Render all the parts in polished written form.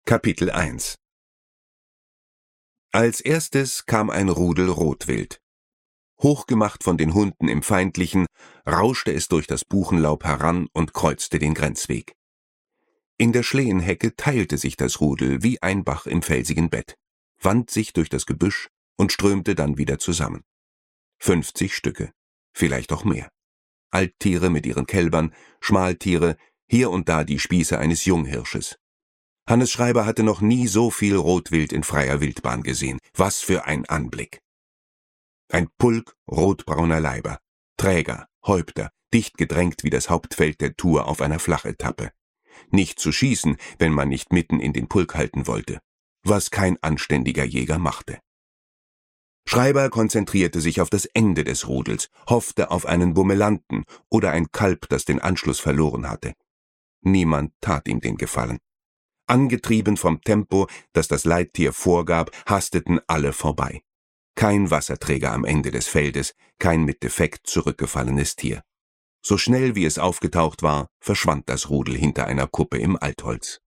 Kapitel 1 Als erstes kam ein Rudel Rotwild. Hochgemacht von den Hunden im Feindlichen, rauschte es durch das Buchenlaub heran und kreuzte den Grenzweg. In der Schlehenhecke teilte sich das Rudel wie ein Bach im felsigen Bett, wand sich durch das Gebüsch und strömte dann wieder zusammen. 50 Stücke, vielleicht auch mehr. Alttiere mit ihren Kälbern, Schmaltiere, hier und da die Spieße eines Junghirsches. Hannes Schreiber hatte noch nie so viel Rotwild in freier Wildbahn gesehen. Was für ein Anblick! Ein Pulk rotbrauner Leiber, Träger, Häupter, dicht gedrängt wie das Hauptfeld der Tour auf einer Flachetappe. Nicht zu schießen, wenn man nicht mitten in den Pulk halten wollte, was kein anständiger Jäger machte. Schreiber konzentrierte sich auf das Ende des Rudels, hoffte auf einen Bummelanten oder ein Kalb, das den Anschluss verloren hatte. Niemand tat ihm den Gefallen. Angetrieben vom Tempo, das das Leittier vorgab, hasteten alle vorbei. Kein Wasserträger am Ende des Feldes, kein mit Defekt zurückgefallenes Tier. So schnell wie es aufgetaucht war, verschwand das Rudel hinter einer Kuppe im Altholz.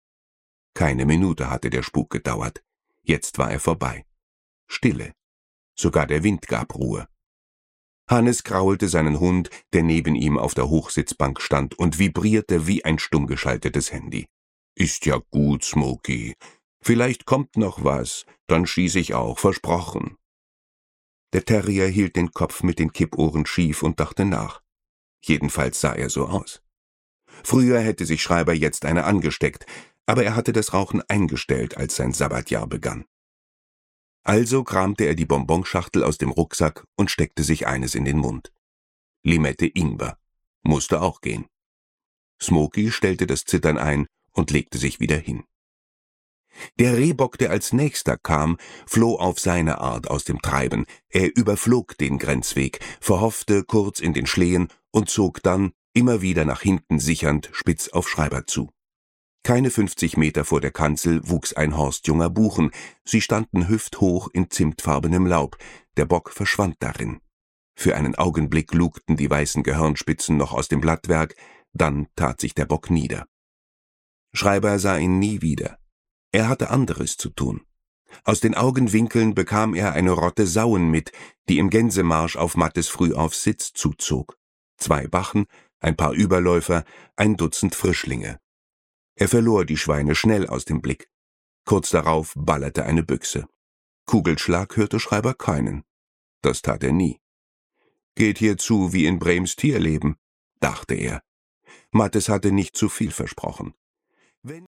Keine Minute hatte der Spuk gedauert. Jetzt war er vorbei. Stille. Sogar der Wind gab Ruhe. Hannes kraulte seinen Hund, der neben ihm auf der Hochsitzbank stand und vibrierte wie ein stumm geschaltetes Handy. »Ist ja gut, Smoky. Vielleicht kommt noch was, dann schieß ich auch, versprochen.« Der Terrier hielt den Kopf mit den Kippohren schief und dachte nach. Jedenfalls sah er so aus. Früher hätte sich Schreiber jetzt eine angesteckt, aber er hatte das Rauchen eingestellt, als sein Sabbatjahr begann. Also kramte er die Bonbonschachtel aus dem Rucksack und steckte sich eines in den Mund. Limette Ingwer. Musste auch gehen. Smoky stellte das Zittern ein und legte sich wieder hin. Der Rehbock, der als nächster kam, floh auf seine Art aus dem Treiben. Er überflog den Grenzweg, verhoffte kurz in den Schlehen und zog dann, immer wieder nach hinten sichernd, spitz auf Schreiber zu. Keine 50 Meter vor der Kanzel wuchs ein Horst junger Buchen. Sie standen hüfthoch in zimtfarbenem Laub. Der Bock verschwand darin. Für einen Augenblick lugten die weißen Gehörnspitzen noch aus dem Blattwerk, dann tat sich der Bock nieder. Schreiber sah ihn nie wieder. Er hatte anderes zu tun. Aus den Augenwinkeln bekam er eine Rotte Sauen mit, die im Gänsemarsch auf Mattes Frühaufsitz zuzog. 2 Bachen, ein paar Überläufer, ein Dutzend Frischlinge. Er verlor die Schweine schnell aus dem Blick. Kurz darauf ballerte eine Büchse. Kugelschlag hörte Schreiber keinen. Das tat er nie. »Geht hier zu wie in Brems Tierleben«, dachte er. Mattes hatte nicht zu viel versprochen.